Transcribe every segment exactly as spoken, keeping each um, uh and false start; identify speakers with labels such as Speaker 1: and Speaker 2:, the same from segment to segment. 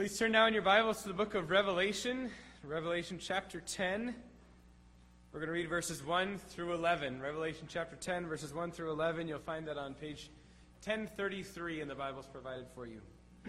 Speaker 1: Please turn now in your Bibles to the book of Revelation, Revelation chapter ten. We're going to read verses one through eleven. Revelation chapter ten, verses one through eleven. You'll find that on page ten thirty-three in the Bibles provided for you.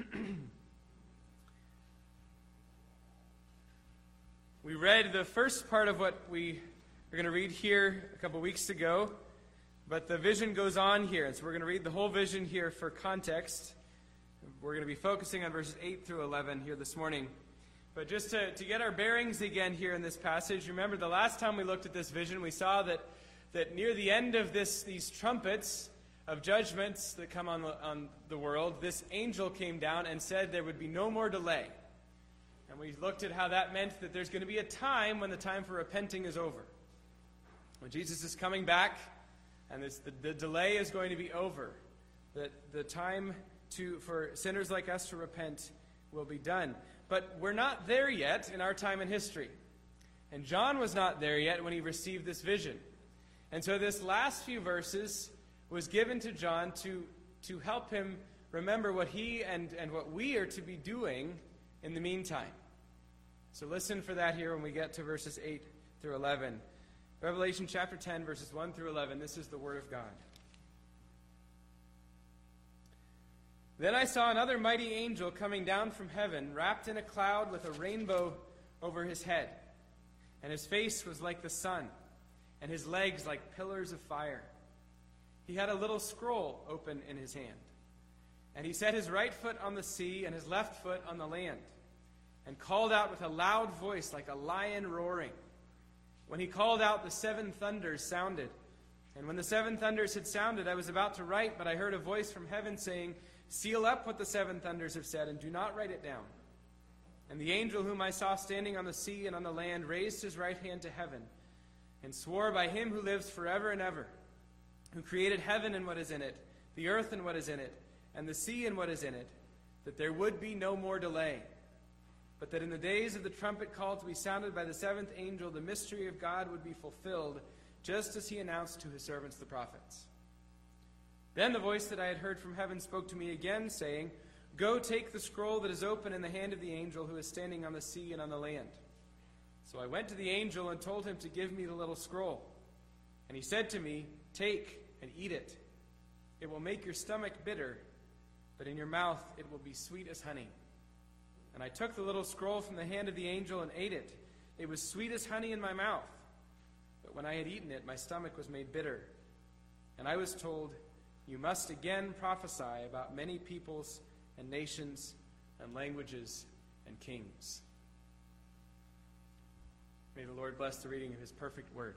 Speaker 1: We read the first part of what we are going to read here a couple weeks ago, but the vision goes on here, and so we're going to read the whole vision here for context. We're going to be focusing on verses eight through eleven here this morning. But just to, to get our bearings again here in this passage, remember the last time we looked at this vision, we saw that, that near the end of this these trumpets of judgments that come on the, on the world, this angel came down and said there would be no more delay. And we looked at how that meant that there's going to be a time when the time for repenting is over. When Jesus is coming back, and this, the, the delay is going to be over. That the time to for sinners like us to repent will be done. But we're not there yet in our time in history. And John was not there yet when he received this vision. And so this last few verses was given to John to, to help him remember what he and, and what we are to be doing in the meantime. So listen for that here when we get to verses eight through eleven. Revelation chapter ten, verses one through eleven. This is the Word of God. Then I saw another mighty angel coming down from heaven, wrapped in a cloud with a rainbow over his head. And his face was like the sun, and his legs like pillars of fire. He had a little scroll open in his hand. And he set his right foot on the sea and his left foot on the land, and called out with a loud voice like a lion roaring. When he called out, the seven thunders sounded. And when the seven thunders had sounded, I was about to write, but I heard a voice from heaven saying, "Seal up what the seven thunders have said, and do not write it down." And the angel whom I saw standing on the sea and on the land raised his right hand to heaven, and swore by him who lives forever and ever, who created heaven and what is in it, the earth and what is in it, and the sea and what is in it, that there would be no more delay, but that in the days of the trumpet call to be sounded by the seventh angel, the mystery of God would be fulfilled, just as he announced to his servants the prophets. Then the voice that I had heard from heaven spoke to me again, saying, "Go take the scroll that is open in the hand of the angel who is standing on the sea and on the land." So I went to the angel and told him to give me the little scroll. And he said to me, "Take and eat it. It will make your stomach bitter, but in your mouth it will be sweet as honey." And I took the little scroll from the hand of the angel and ate it. It was sweet as honey in my mouth. But when I had eaten it, my stomach was made bitter. And I was told, "You must again prophesy about many peoples and nations and languages and kings." May the Lord bless the reading of his perfect word.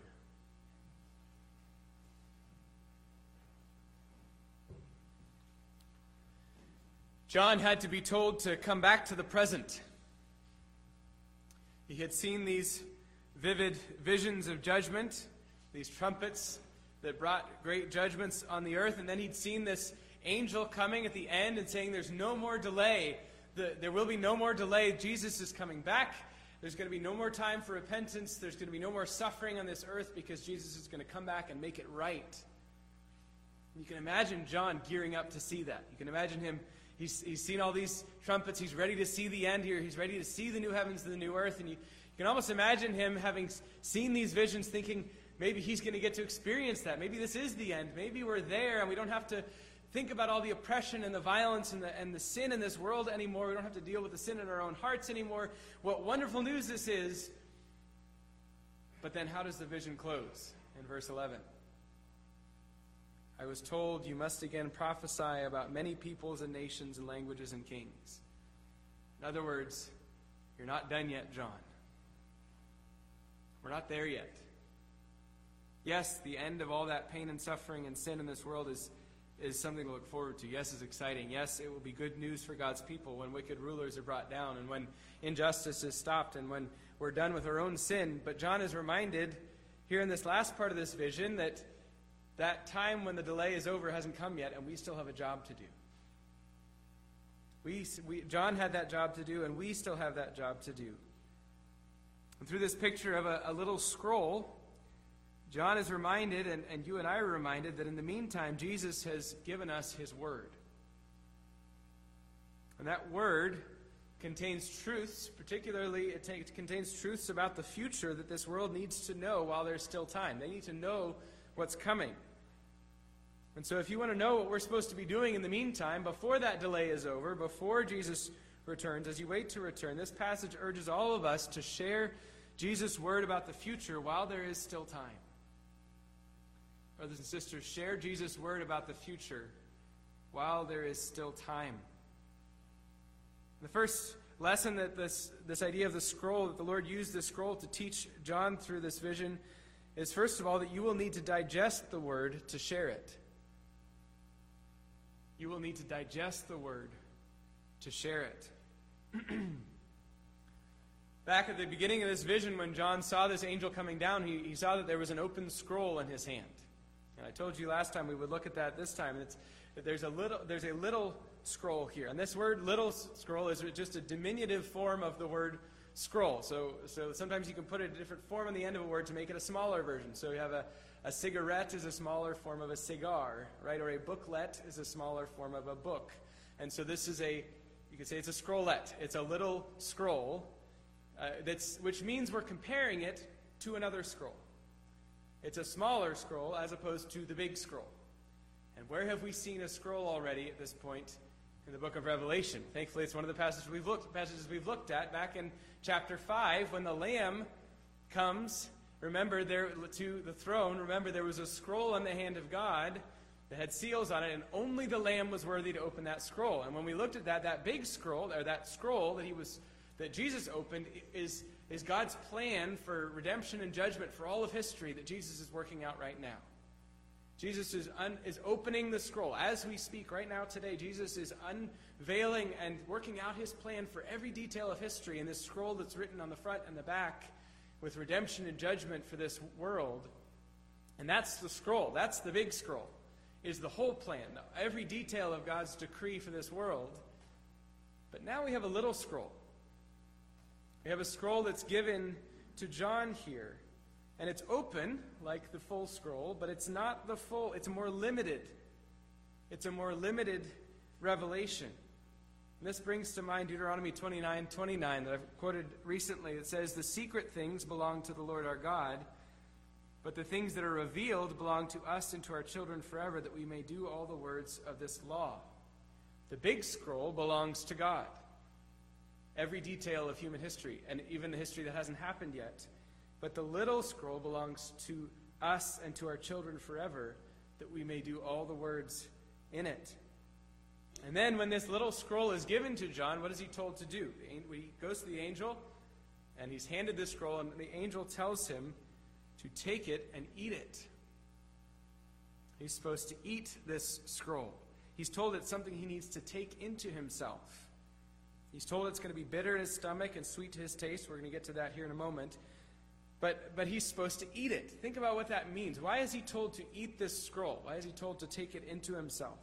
Speaker 1: John had to be told to come back to the present. He had seen these vivid visions of judgment, these trumpets that brought great judgments on the earth, and then he'd seen this angel coming at the end and saying there's no more delay. The, there will be no more delay. Jesus is coming back. There's going to be no more time for repentance. There's going to be no more suffering on this earth because Jesus is going to come back and make it right. You can imagine John gearing up to see that. You can imagine him, he's, he's seen all these trumpets. He's ready to see the end here. He's ready to see the new heavens and the new earth. And you, you can almost imagine him having seen these visions thinking, maybe he's going to get to experience that. Maybe this is the end. Maybe we're there and we don't have to think about all the oppression and the violence and the, and the sin in this world anymore. We don't have to deal with the sin in our own hearts anymore. What wonderful news this is. But then how does the vision close? In verse eleven. I was told, "You must again prophesy about many peoples and nations and languages and kings." In other words, you're not done yet, John. We're not there yet. Yes, the end of all that pain and suffering and sin in this world is, is something to look forward to. Yes, it's exciting. Yes, it will be good news for God's people when wicked rulers are brought down and when injustice is stopped and when we're done with our own sin. But John is reminded here in this last part of this vision that that time when the delay is over hasn't come yet, and we still have a job to do. We, we John had that job to do, and we still have that job to do. And through this picture of a, a little scroll, John is reminded, and, and you and I are reminded, that in the meantime, Jesus has given us his word. And that word contains truths, particularly it t- contains truths about the future that this world needs to know while there's still time. They need to know what's coming. And so if you want to know what we're supposed to be doing in the meantime, before that delay is over, before Jesus returns, as you wait to return, this passage urges all of us to share Jesus' word about the future while there is still time. Brothers and sisters, share Jesus' word about the future while there is still time. The first lesson that this, this idea of the scroll, that the Lord used this scroll to teach John through this vision, is first of all that you will need to digest the word to share it. You will need to digest the word to share it. Back at the beginning of this vision, when John saw this angel coming down, he, he saw that there was an open scroll in his hand. And I told you last time we would look at that this time. It's, that there's a little, there's a little scroll here. And this word little scroll is just a diminutive form of the word scroll. So, so sometimes you can put a different form on the end of a word to make it a smaller version. So you have a, a cigarette is a smaller form of a cigar, right? Or a booklet is a smaller form of a book. And so this is a, you could say it's a scrollette. It's a little scroll, uh, that's, which means we're comparing it to another scroll. It's a smaller scroll as opposed to the big scroll. And where have we seen a scroll already at this point? In the book of Revelation. Thankfully, it's one of the passages we've looked, passages we've looked at back in chapter five when the Lamb comes. Remember, there to the throne. Remember, there was a scroll in the hand of God that had seals on it, and only the Lamb was worthy to open that scroll. And when we looked at that, that big scroll, or that scroll that he was, that Jesus opened, is is God's plan for redemption and judgment for all of history that Jesus is working out right now. Jesus is un, is opening the scroll. As we speak right now today, Jesus is unveiling and working out his plan for every detail of history in this scroll that's written on the front and the back with redemption and judgment for this world. And that's the scroll. That's the big scroll, is the whole plan, every detail of God's decree for this world. But now we have a little scroll. We have a scroll that's given to John here. And it's open, like the full scroll, but it's not the full, it's more limited. It's a more limited revelation. And this brings to mind Deuteronomy twenty-nine twenty-nine that I've quoted recently. It says, "The secret things belong to the Lord our God, but the things that are revealed belong to us and to our children forever, that we may do all the words of this law." The big scroll belongs to God. Every detail of human history, and even the history that hasn't happened yet. But the little scroll belongs to us and to our children forever, that we may do all the words in it. And then when this little scroll is given to John, what is he told to do? He goes to the angel, and he's handed this scroll, and the angel tells him to take it and eat it. He's supposed to eat this scroll. He's told it's something he needs to take into himself. He's told it's going to be bitter in his stomach and sweet to his taste. We're going to get to that here in a moment. But but he's supposed to eat it. Think about what that means. Why is he told to eat this scroll? Why is he told to take it into himself?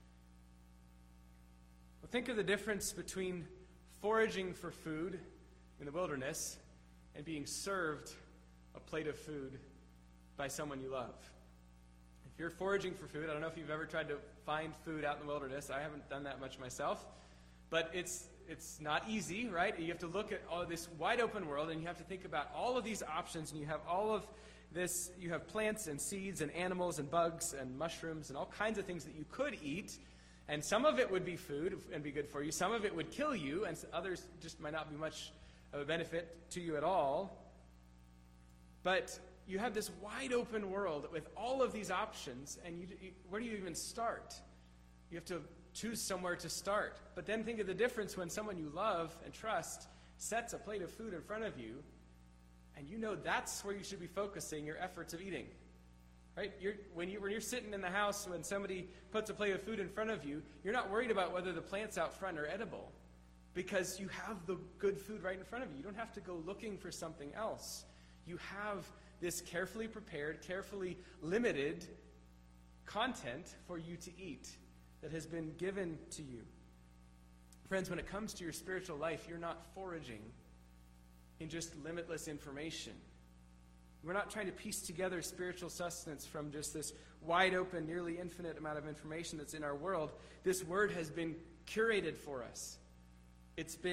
Speaker 1: Well, think of the difference between foraging for food in the wilderness and being served a plate of food by someone you love. If you're foraging for food, I don't know if you've ever tried to find food out in the wilderness. I haven't done that much myself. But it's it's not easy, right? You have to look at all this wide open world, and you have to think about all of these options, and you have all of this, you have plants and seeds and animals and bugs and mushrooms and all kinds of things that you could eat, and some of it would be food and be good for you. Some of it would kill you, and others just might not be much of a benefit to you at all. But you have this wide open world with all of these options, and you, you, where do you even start? You have to choose somewhere to start. But then think of the difference when someone you love and trust sets a plate of food in front of you, and you know that's where you should be focusing your efforts of eating. Right? You're, when, you, when you're sitting in the house, when somebody puts a plate of food in front of you, you're not worried about whether the plants out front are edible, because you have the good food right in front of you. You don't have to go looking for something else. You have this carefully prepared, carefully limited content for you to eat that has been given to you. Friends, when it comes to your spiritual life, you're not foraging in just limitless information. We're not trying to piece together spiritual sustenance from just this wide open, nearly infinite amount of information that's in our world. This word has been curated for us. It's been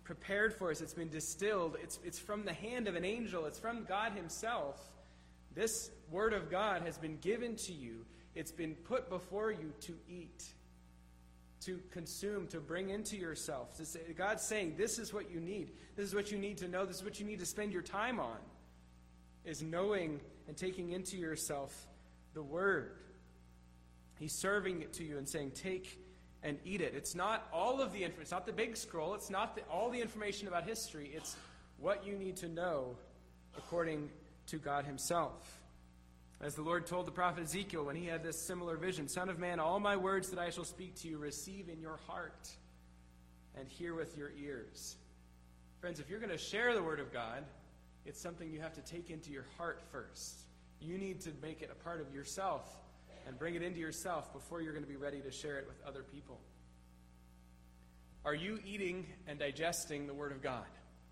Speaker 1: prepared for us. It's been distilled. It's, it's from the hand of an angel. It's from God himself. This word of God has been given to you. It's been put before you to eat, to consume, to bring into yourself. To say, God's saying, this is what you need. This is what you need to know. This is what you need to spend your time on, is knowing and taking into yourself the word. He's serving it to you and saying, take and eat it. It's not all of the information. It's not the big scroll. It's not the, all the information about history. It's what you need to know according to God himself. As the Lord told the prophet Ezekiel when he had this similar vision, Son of man, all my words that I shall speak to you receive in your heart and hear with your ears. Friends, if you're going to share the word of God, it's something you have to take into your heart first. You need to make it a part of yourself and bring it into yourself before you're going to be ready to share it with other people. Are you eating and digesting the word of God?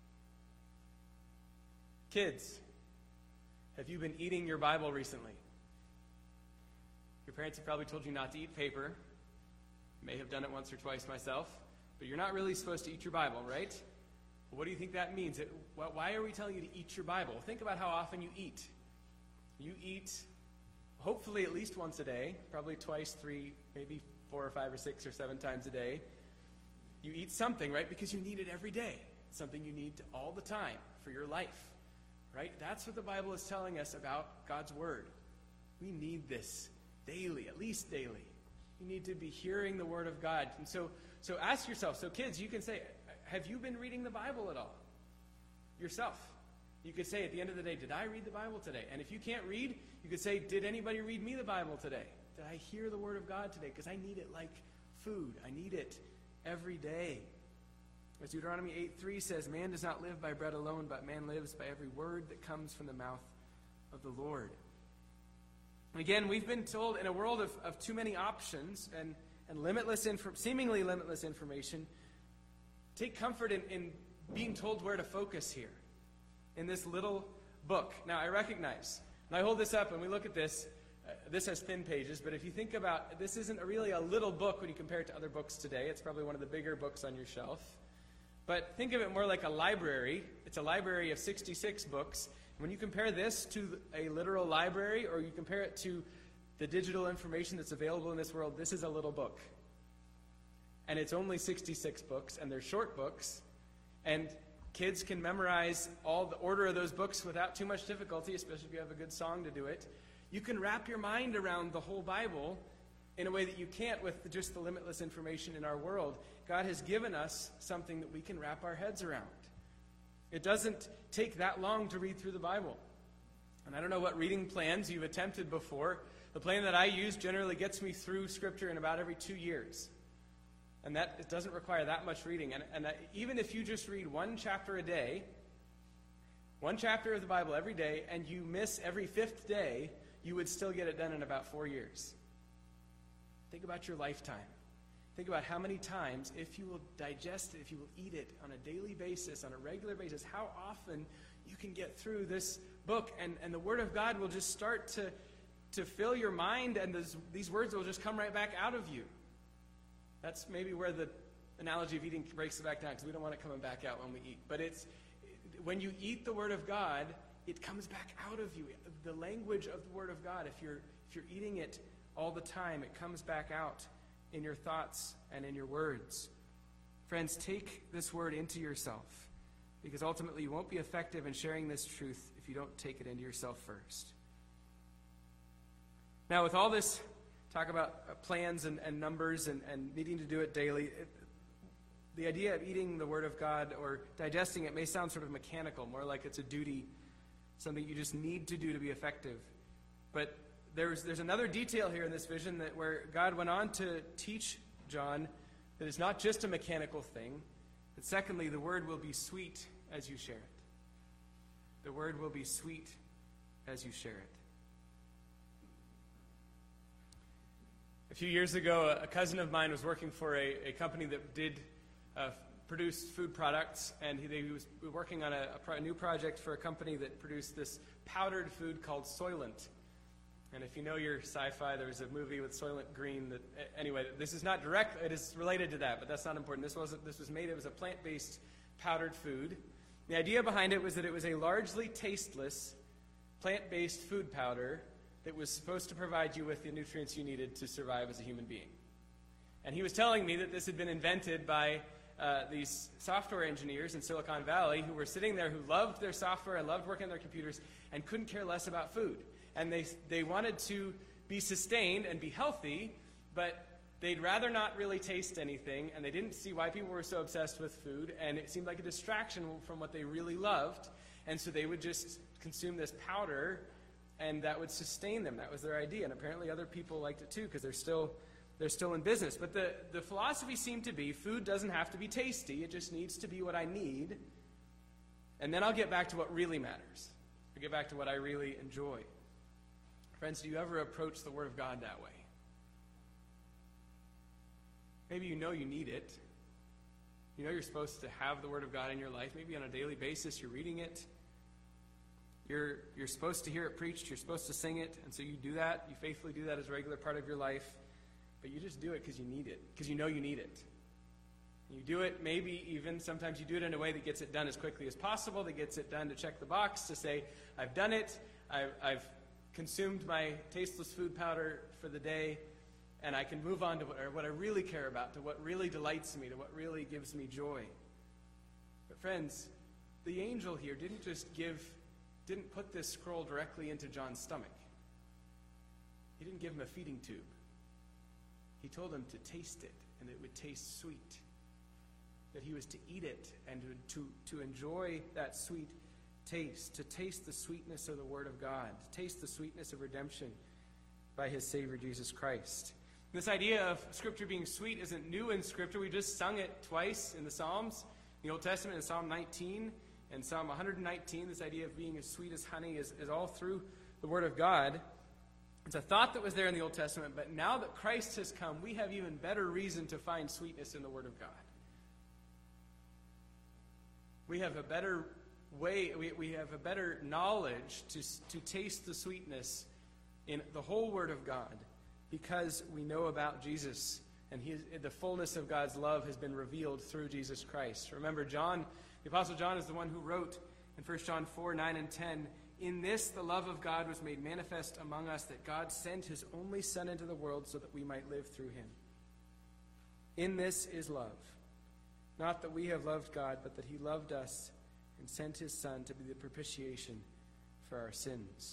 Speaker 1: Kids, have you been eating your Bible recently? Your parents have probably told you not to eat paper. May have done it once or twice myself. But you're not really supposed to eat your Bible, right? Well, what do you think that means? It, why are we telling you to eat your Bible? Think about how often you eat. You eat, hopefully at least once a day, probably twice, three, maybe four or five or six or seven times a day. You eat something, right? Because you need it every day. It's something you need all the time for your life. Right? That's what the Bible is telling us about God's word. We need this daily, at least daily. You need to be hearing the word of God. And so, so ask yourself, so kids, you can say, have you been reading the Bible at all? Yourself. You could say at the end of the day, did I read the Bible today? And if you can't read, you could say, did anybody read me the Bible today? Did I hear the word of God today? Because I need it like food. I need it every day. As Deuteronomy eight three says, man does not live by bread alone, but man lives by every word that comes from the mouth of the Lord. And again, we've been told in a world of, of too many options and, and limitless, inf- seemingly limitless information, take comfort in, in being told where to focus here in this little book. Now, I recognize, and I hold this up and we look at this, uh, this has thin pages, but if you think about, this isn't a really a little book when you compare it to other books today. It's probably one of the bigger books on your shelf. But think of it more like a library. It's a library of sixty-six books. When you compare this to a literal library, or you compare it to the digital information that's available in this world, this is a little book. And it's only sixty-six books, and they're short books. And kids can memorize all the order of those books without too much difficulty, especially if you have a good song to do it. You can wrap your mind around the whole Bible in a way that you can't with just the limitless information in our world. God has given us something that we can wrap our heads around. It doesn't take that long to read through the Bible. And I don't know what reading plans you've attempted before. The plan that I use generally gets me through Scripture in about every two years. And that it doesn't require that much reading. And, and even if you just read one chapter a day, one chapter of the Bible every day, and you miss every fifth day, you would still get it done in about four years. Think about your lifetime. Think about how many times, if you will digest it, if you will eat it on a daily basis, on a regular basis, how often you can get through this book, and, and the Word of God will just start to, to fill your mind, and this, these words will just come right back out of you. That's maybe where the analogy of eating breaks it back down, because we don't want it coming back out when we eat. But it's when you eat the Word of God, it comes back out of you. The language of the Word of God, if you're if you're eating it all the time, it comes back out in your thoughts and in your words. Friends, take this word into yourself, because ultimately you won't be effective in sharing this truth if you don't take it into yourself first. Now, with all this talk about plans and, and numbers and, and needing to do it daily, it, the idea of eating the Word of God or digesting it may sound sort of mechanical, more like it's a duty, something you just need to do to be effective. But There's there's another detail here in this vision that where God went on to teach John that it's not just a mechanical thing, but secondly, the word will be sweet as you share it. The word will be sweet as you share it. A few years ago, a cousin of mine was working for a, a company that did uh, produce food products, and he, he was working on a, a, pro, a new project for a company that produced this powdered food called Soylent. And if you know your sci-fi, there was a movie with Soylent Green that, anyway, this is not direct, it is related to that, but that's not important. This wasn't, this was made, it was a plant-based powdered food. The idea behind it was that it was a largely tasteless, plant-based food powder that was supposed to provide you with the nutrients you needed to survive as a human being. And he was telling me that this had been invented by uh, these software engineers in Silicon Valley who were sitting there, who loved their software and loved working on their computers and couldn't care less about food. And they they wanted to be sustained and be healthy, but they'd rather not really taste anything, and they didn't see why people were so obsessed with food, and it seemed like a distraction from what they really loved, and so they would just consume this powder, and that would sustain them. That was their idea, and apparently other people liked it too, because they're still they're still in business. But the, the philosophy seemed to be, food doesn't have to be tasty, it just needs to be what I need, and then I'll get back to what really matters. I'll get back to what I really enjoy. Friends, do you ever approach the Word of God that way? Maybe you know you need it. You know you're supposed to have the Word of God in your life. Maybe on a daily basis you're reading it. You're, you're supposed to hear it preached. You're supposed to sing it. And so you do that. You faithfully do that as a regular part of your life. But you just do it because you need it, because you know you need it. You do it, maybe even sometimes you do it in a way that gets it done as quickly as possible, that gets it done to check the box, to say, I've done it, I've, I've consumed my tasteless food powder for the day, and I can move on to what, what I really care about, to what really delights me, to what really gives me joy. But friends, the angel here didn't just give, didn't put this scroll directly into John's stomach. He didn't give him a feeding tube. He told him to taste it, and it would taste sweet. That he was to eat it and to, to, to enjoy that sweet taste, to taste the sweetness of the Word of God, to taste the sweetness of redemption by his Savior, Jesus Christ. This idea of Scripture being sweet isn't new in Scripture. We just sung it twice in the Psalms, in the Old Testament, in Psalm nineteen and Psalm one hundred nineteen. This idea of being as sweet as honey is, is all through the Word of God. It's a thought that was there in the Old Testament, but now that Christ has come, we have even better reason to find sweetness in the Word of God. We have a better way, we, we have a better knowledge to, to taste the sweetness in the whole Word of God because we know about Jesus, and he, the fullness of God's love has been revealed through Jesus Christ. Remember, John, the Apostle John is the one who wrote in First John four, nine, and ten, "In this the love of God was made manifest among us, that God sent his only Son into the world so that we might live through him. In this is love. Not that we have loved God, but that he loved us and sent his Son to be the propitiation for our sins."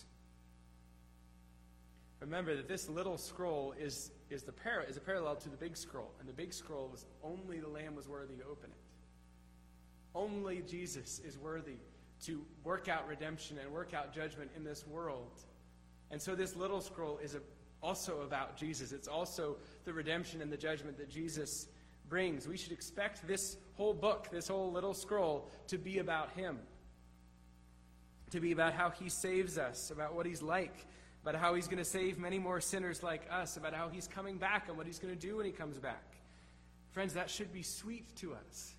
Speaker 1: Remember that this little scroll is, is, the par- is a parallel to the big scroll. And the big scroll was only the Lamb was worthy to open it. Only Jesus is worthy to work out redemption and work out judgment in this world. And so this little scroll is a, also about Jesus. It's also the redemption and the judgment that Jesus brings. We should expect this whole book, this whole little scroll, to be about him. To be about how he saves us, about what he's like, about how he's going to save many more sinners like us, about how he's coming back and what he's going to do when he comes back. Friends, that should be sweet to us.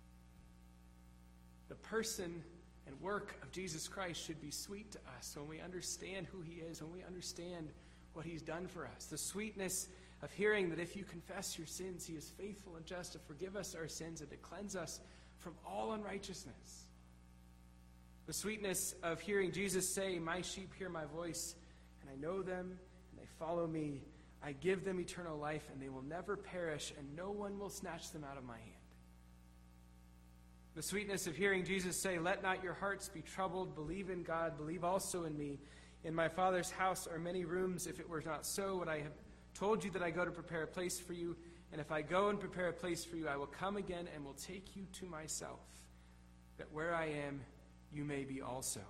Speaker 1: The person and work of Jesus Christ should be sweet to us when we understand who he is, when we understand what he's done for us. The sweetness of hearing that if you confess your sins, he is faithful and just to forgive us our sins and to cleanse us from all unrighteousness. The sweetness of hearing Jesus say, "My sheep hear my voice, and I know them, and they follow me. I give them eternal life, and they will never perish, and no one will snatch them out of my hand." The sweetness of hearing Jesus say, "Let not your hearts be troubled. Believe in God. Believe also in me. In my Father's house are many rooms. If it were not so, would I have told you that I go to prepare a place for you? And if I go and prepare a place for you, I will come again and will take you to myself, that where I am, you may be also."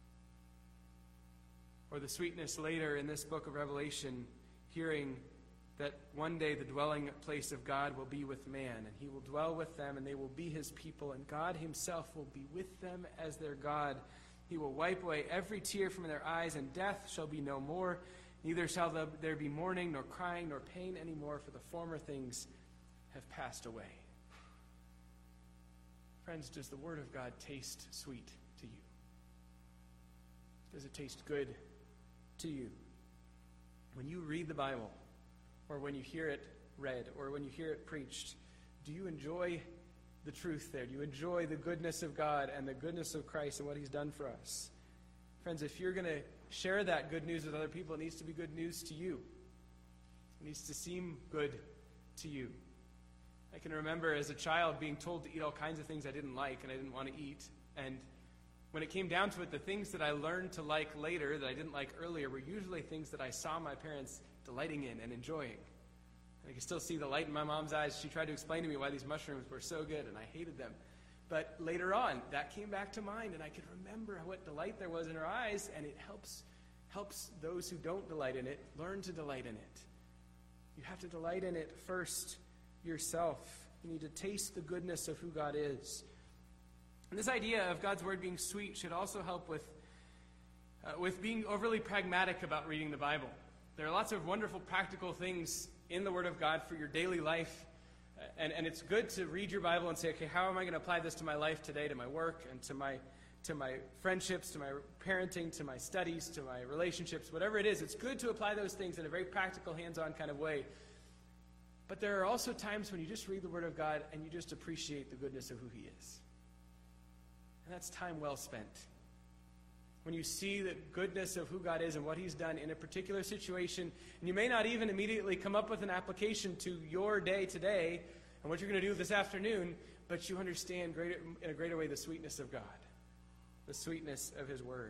Speaker 1: Or the sweetness later in this book of Revelation, hearing that one day the dwelling place of God will be with man, and he will dwell with them, and they will be his people, and God himself will be with them as their God. He will wipe away every tear from their eyes, and death shall be no more. Neither shall there be mourning, nor crying, nor pain anymore, for the former things have passed away. Friends, does the Word of God taste sweet to you? Does it taste good to you? when you read the Bible, or when you hear it read, or when you hear it preached, do you enjoy the truth there? Do you enjoy the goodness of God and the goodness of Christ and what he's done for us? Friends, if you're going to share that good news with other people, it needs to be good news to you. It needs to seem good to you. I can remember as a child being told to eat all kinds of things I didn't like and I didn't want to eat. And when it came down to it, the things that I learned to like later that I didn't like earlier were usually things that I saw my parents delighting in and enjoying. And I can still see the light in my mom's eyes. She tried to explain to me why these mushrooms were so good, and I hated them. But later on, that came back to mind, and I could remember what delight there was in her eyes, and it helps helps those who don't delight in it learn to delight in it. You have to delight in it first yourself. You need to taste the goodness of who God is. And this idea of God's word being sweet should also help with, uh, with being overly pragmatic about reading the Bible. There are lots of wonderful practical things in the Word of God for your daily life. Uh, and, and it's good to read your Bible and say, okay, how am I going to apply this to my life today, to my work, and to my to my friendships, to my parenting, to my studies, to my relationships, whatever it is. It's good to apply those things in a very practical, hands-on kind of way. But there are also times when you just read the Word of God and you just appreciate the goodness of who He is. And that's time well spent. When you see the goodness of who God is and what He's done in a particular situation, and you may not even immediately come up with an application to your day today and what you're going to do this afternoon, but you understand greater, in a greater way the sweetness of God, the sweetness of His Word.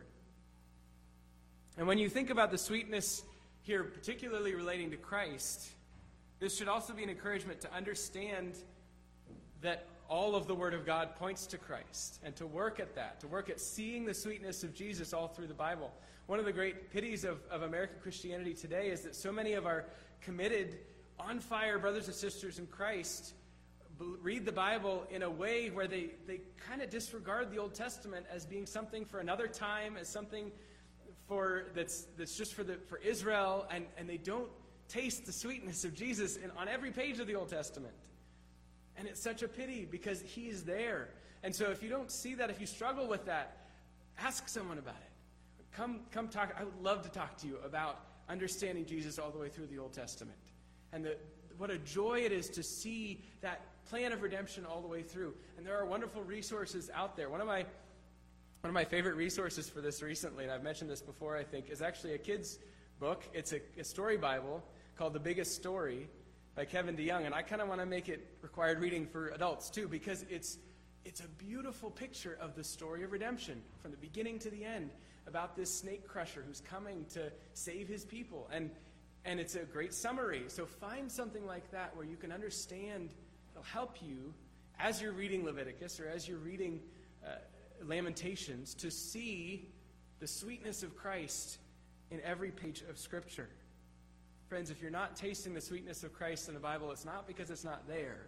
Speaker 1: And when you think about the sweetness here, particularly relating to Christ, this should also be an encouragement to understand that all of the Word of God points to Christ, and to work at that, to work at seeing the sweetness of Jesus all through the Bible. One of the great pities of, of American Christianity today is that so many of our committed, on-fire brothers and sisters in Christ b- read the Bible in a way where they, they kind of disregard the Old Testament as being something for another time, as something for that's that's just for the for Israel, and, and they don't taste the sweetness of Jesus in, on every page of the Old Testament. And it's such a pity because He is there. And so if you don't see that, if you struggle with that, ask someone about it. Come come talk. I would love to talk to you about understanding Jesus all the way through the Old Testament. And the, what a joy it is to see that plan of redemption all the way through. And there are wonderful resources out there. One of my one of my favorite resources for this recently, and I've mentioned this before, I think, is actually a kid's book. It's a, a story Bible called The Biggest Story by Kevin DeYoung, and I kind of want to make it required reading for adults too, because it's it's a beautiful picture of the story of redemption from the beginning to the end, about this snake crusher who's coming to save his people, and and it's a great summary. So find something like that where you can understand. It'll help you as you're reading Leviticus or as you're reading uh, Lamentations to see the sweetness of Christ in every page of Scripture. Friends, if you're not tasting the sweetness of Christ in the Bible, it's not because it's not there.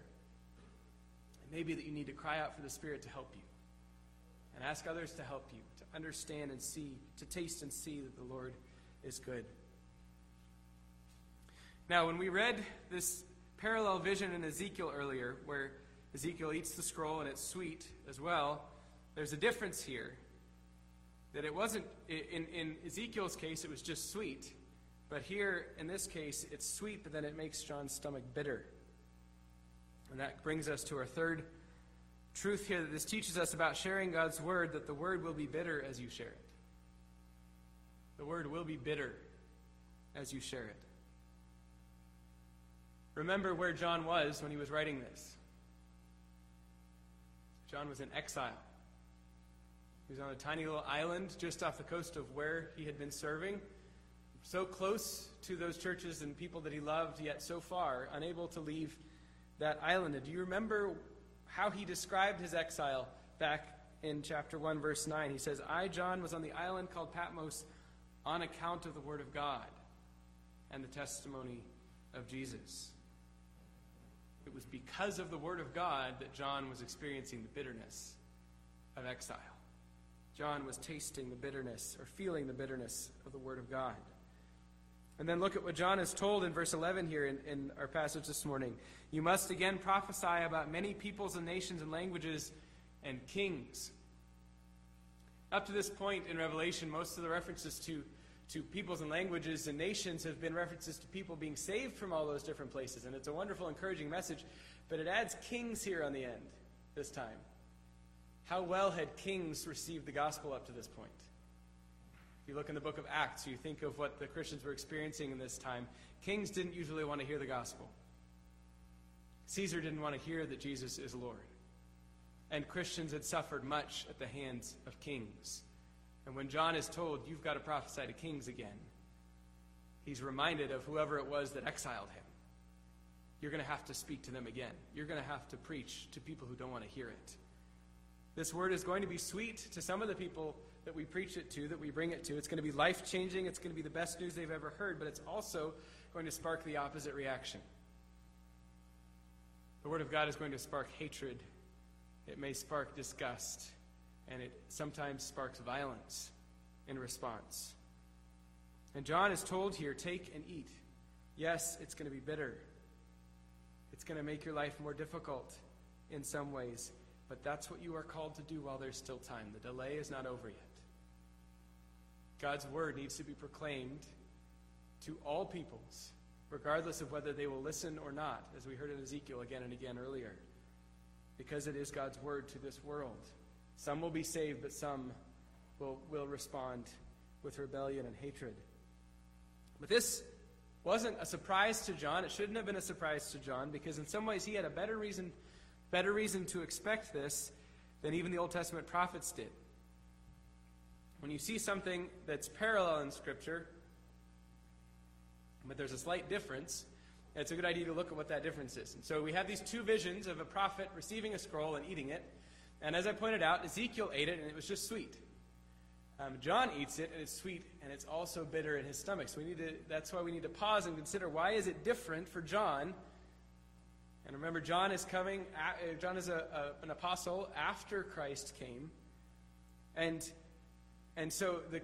Speaker 1: It may be that you need to cry out for the Spirit to help you and ask others to help you to understand and see, to taste and see that the Lord is good. Now, when we read this parallel vision in Ezekiel earlier, where Ezekiel eats the scroll and it's sweet as well, there's a difference here. That it wasn't, in, in Ezekiel's case, it was just sweet. But here, in this case, it's sweet, but then it makes John's stomach bitter. And that brings us to our third truth here, that this teaches us about sharing God's word, that the word will be bitter as you share it. The word will be bitter as you share it. Remember where John was when he was writing this. John was in exile. He was on a tiny little island just off the coast of where he had been serving. So close to those churches and people that he loved, yet so far, unable to leave that island. And do you remember how he described his exile back in chapter one, verse nine? He says, I, John, was on the island called Patmos on account of the word of God and the testimony of Jesus. It was because of the word of God that John was experiencing the bitterness of exile. John was tasting the bitterness or feeling the bitterness of the word of God. And then look at what John is told in verse eleven here in, in our passage this morning. You must again prophesy about many peoples and nations and languages and kings. Up to this point in Revelation, most of the references to, to peoples and languages and nations have been references to people being saved from all those different places. And it's a wonderful, encouraging message. But it adds kings here on the end this time. How well had kings received the gospel up to this point? If you look in the book of Acts, you think of what the Christians were experiencing in this time. Kings didn't usually want to hear the gospel. Caesar didn't want to hear that Jesus is Lord. And Christians had suffered much at the hands of kings. And when John is told, you've got to prophesy to kings again, he's reminded of whoever it was that exiled him. You're going to have to speak to them again. You're going to have to preach to people who don't want to hear it. This word is going to be sweet to some of the people that we preach it to, that we bring it to. It's going to be life-changing. It's going to be the best news they've ever heard, but it's also going to spark the opposite reaction. The word of God is going to spark hatred. It may spark disgust, and it sometimes sparks violence in response. And John is told here, take and eat. Yes, it's going to be bitter. It's going to make your life more difficult in some ways, but that's what you are called to do while there's still time. The delay is not over yet. God's word needs to be proclaimed to all peoples, regardless of whether they will listen or not, as we heard in Ezekiel again and again earlier, because it is God's word to this world. Some will be saved, but some will, will respond with rebellion and hatred. But this wasn't a surprise to John. It shouldn't have been a surprise to John, because in some ways he had a better reason, better reason to expect this than even the Old Testament prophets did. When you see something that's parallel in Scripture, but there's a slight difference, it's a good idea to look at what that difference is. And so we have these two visions of a prophet receiving a scroll and eating it. And as I pointed out, Ezekiel ate it, and it was just sweet. Um, John eats it, and it's sweet, and it's also bitter in his stomach. So we need to, that's why we need to pause and consider, why is it different for John? And remember, John is coming, John is a, a, an apostle after Christ came. And and so the,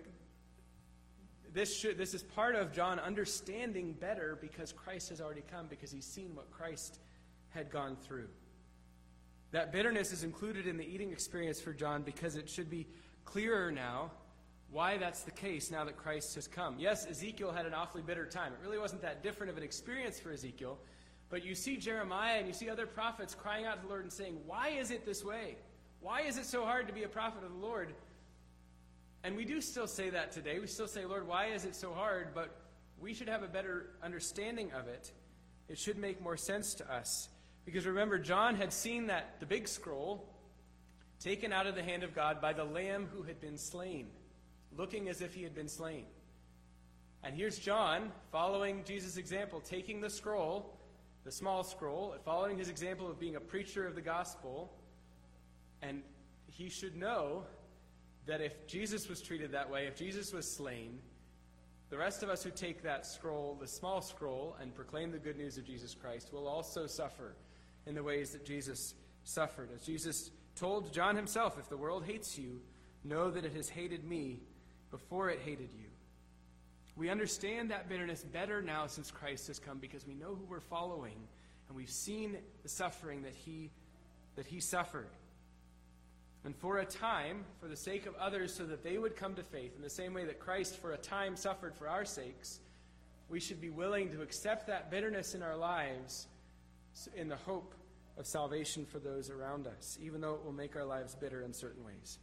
Speaker 1: this should, this is part of John understanding better because Christ has already come, because he's seen what Christ had gone through. That bitterness is included in the eating experience for John because it should be clearer now why that's the case now that Christ has come. Yes, Ezekiel had an awfully bitter time. It really wasn't that different of an experience for Ezekiel. But you see Jeremiah and you see other prophets crying out to the Lord and saying, why is it this way? Why is it so hard to be a prophet of the Lord? And we do still say that today. We still say, Lord, why is it so hard? But we should have a better understanding of it. It should make more sense to us. Because remember, John had seen that the big scroll taken out of the hand of God by the Lamb who had been slain, looking as if he had been slain. And here's John, following Jesus' example, taking the scroll, the small scroll, following his example of being a preacher of the gospel. And he should know that if Jesus was treated that way, if Jesus was slain, the rest of us who take that scroll, the small scroll, and proclaim the good news of Jesus Christ will also suffer in the ways that Jesus suffered. As Jesus told John himself, if the world hates you, know that it has hated me before it hated you. We understand that bitterness better now since Christ has come because we know who we're following, and we've seen the suffering that he, that he suffered. And for a time, for the sake of others, so that they would come to faith, in the same way that Christ for a time suffered for our sakes, we should be willing to accept that bitterness in our lives in the hope of salvation for those around us, even though it will make our lives bitter in certain ways.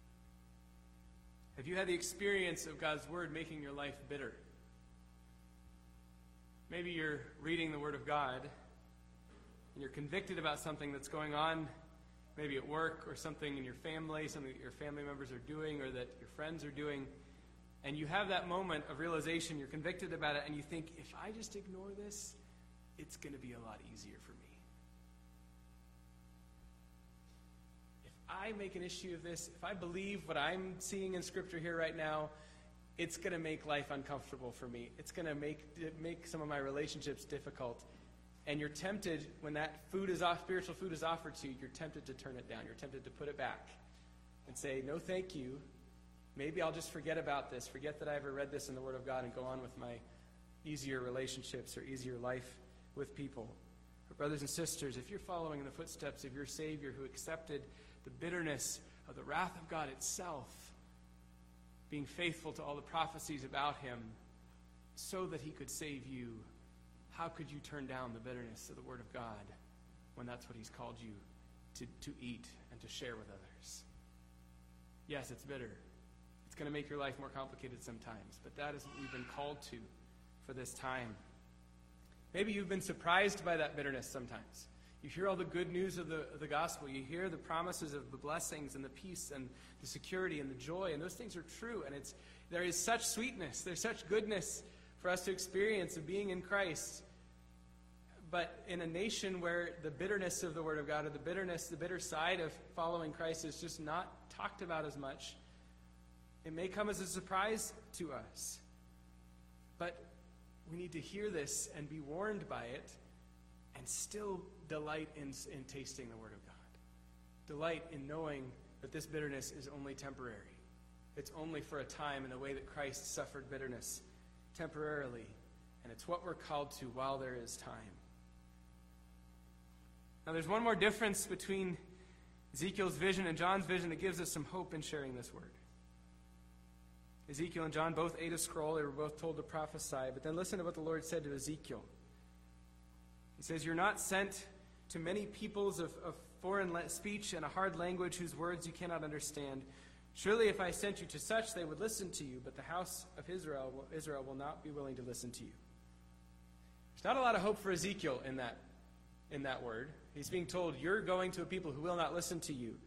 Speaker 1: Have you had the experience of God's Word making your life bitter? Maybe you're reading the Word of God, and you're convicted about something that's going on, maybe at work or something in your family, something that your family members are doing or that your friends are doing, and you have that moment of realization, you're convicted about it, and you think, if I just ignore this, it's going to be a lot easier for me. If I make an issue of this, if I believe what I'm seeing in Scripture here right now, it's going to make life uncomfortable for me. It's going to make make some of my relationships difficult. And you're tempted, when that food is off, spiritual food is offered to you, you're tempted to turn it down. You're tempted to put it back and say, no, thank you. Maybe I'll just forget about this, forget that I ever read this in the Word of God, and go on with my easier relationships or easier life with people. But brothers and sisters, if you're following in the footsteps of your Savior who accepted the bitterness of the wrath of God itself being faithful to all the prophecies about him so that he could save you, how could you turn down the bitterness of the Word of God when that's what he's called you to, to eat and to share with others? Yes, it's bitter. It's going to make your life more complicated sometimes, but that is what we've been called to for this time. Maybe you've been surprised by that bitterness sometimes. You hear all the good news of the, of the gospel. You hear the promises of the blessings and the peace and the security and the joy, and those things are true. And it's there is such sweetness, there's such goodness for us to experience of being in Christ. But in a nation where the bitterness of the Word of God, or the bitterness, the bitter side of following Christ is just not talked about as much, it may come as a surprise to us. But we need to hear this and be warned by it and still delight in, in tasting the Word of God. Delight in knowing that this bitterness is only temporary. It's only for a time in the way that Christ suffered bitterness temporarily. And it's what we're called to while there is time. Now there's one more difference between Ezekiel's vision and John's vision that gives us some hope in sharing this word. Ezekiel and John both ate a scroll. They were both told to prophesy. But then listen to what the Lord said to Ezekiel. He says, "You're not sent to many peoples of, of foreign la- speech and a hard language whose words you cannot understand. Surely if I sent you to such, they would listen to you, but the house of Israel will, Israel will not be willing to listen to you." There's not a lot of hope for Ezekiel in that, in that word. He's being told, you're going to a people who will not listen to you.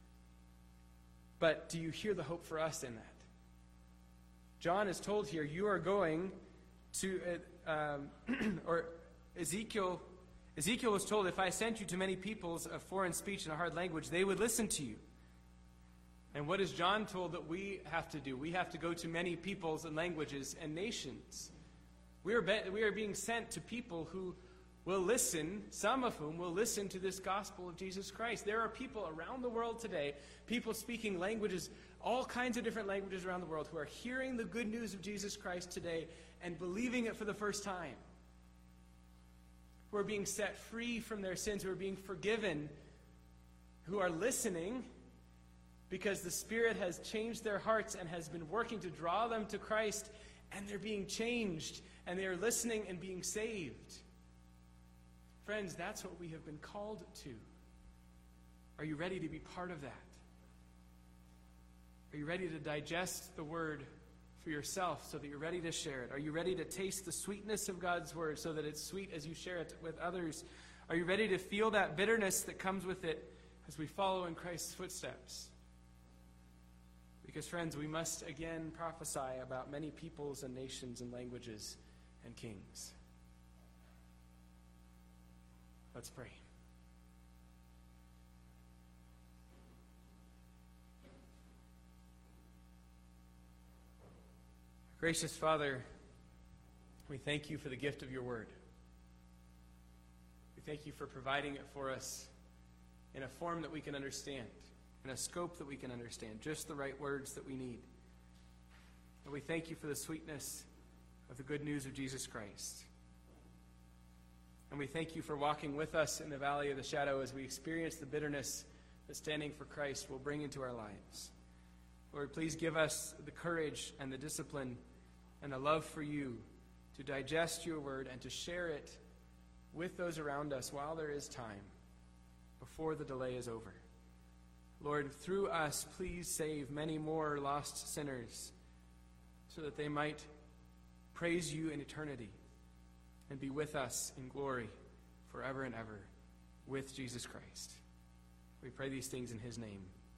Speaker 1: But do you hear the hope for us in that? John is told here, you are going to, uh, um, or Ezekiel, Ezekiel was told, if I sent you to many peoples of foreign speech and a hard language, they would listen to you. And what is John told that we have to do? We have to go to many peoples and languages and nations. We are, be- we are being sent to people who will listen, some of whom will listen to this gospel of Jesus Christ. There are people around the world today, people speaking languages, all kinds of different languages around the world, who are hearing the good news of Jesus Christ today and believing it for the first time. Who are being set free from their sins, who are being forgiven, who are listening because the Spirit has changed their hearts and has been working to draw them to Christ, and they're being changed, and they are listening and being saved. Friends, that's what we have been called to. Are you ready to be part of that? Are you ready to digest the Word for yourself so that you're ready to share it? Are you ready to taste the sweetness of God's Word so that it's sweet as you share it with others? Are you ready to feel that bitterness that comes with it as we follow in Christ's footsteps? Because, friends, we must again prophesy about many peoples and nations and languages and kings. Let's pray. Gracious Father, we thank you for the gift of your word. We thank you for providing it for us in a form that we can understand, in a scope that we can understand, just the right words that we need. And we thank you for the sweetness of the good news of Jesus Christ. And we thank you for walking with us in the valley of the shadow as we experience the bitterness that standing for Christ will bring into our lives. Lord, please give us the courage and the discipline and the love for you to digest your word and to share it with those around us while there is time, before the delay is over. Lord, through us, please save many more lost sinners so that they might praise you in eternity and be with us in glory forever and ever with Jesus Christ. We pray these things in his name.